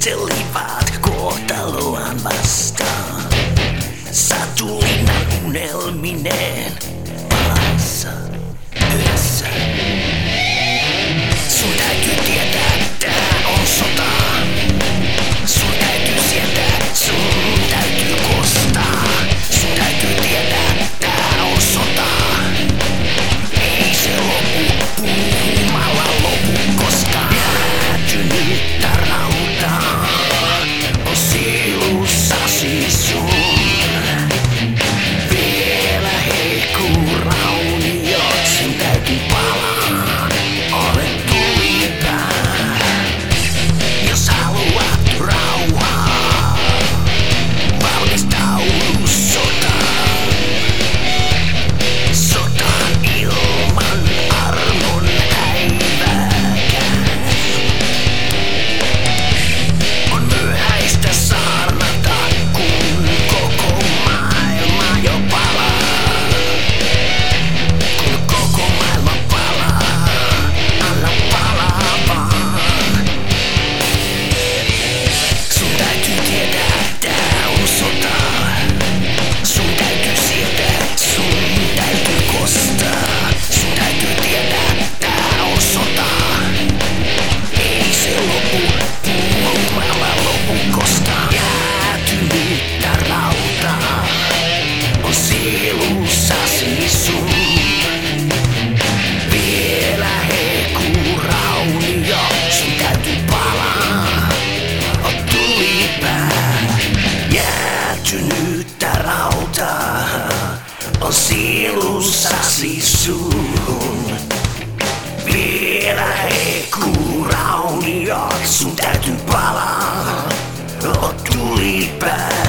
taistelivat kohtaloaan vastaan. Satulinnan unelmineen palassa yössä. Sun täytyy tietää, tää on sota. Sun täytyy sietää, sun täytyy kostaa. Sun täytyy tietää, tää on sota. Ei se lopu puhumalla lopu koskaan. Jäätynyt rauta on silussasi sun. Vielä heikkuu rauniot, sun täytyy palaa. Olet tulipää, jos haluat rauhaa. Valmistaudu sotaan. Sotaan ilman armon häivääkään. On myöhäistä saarnata, kun koko maailma jo palaa. Kun koko maailma palaa, anna palaa vaan. Sun täytyy tietää, tää on sota. Sun täytyy sietää, sun täytyy kostaa. Sun täytyy tietää, tää on sota. Ei se lopu puhumalla lopu koskaan. Jäätynyttä rautaa on sielussasi sun. Vielä heikkuu raunio, sun täytyy palaa. On tulipää, jäätynyttä rautaa on sielussasi sun. Vielä heikkuu raunio, sun täytyy palaa. On tulipää.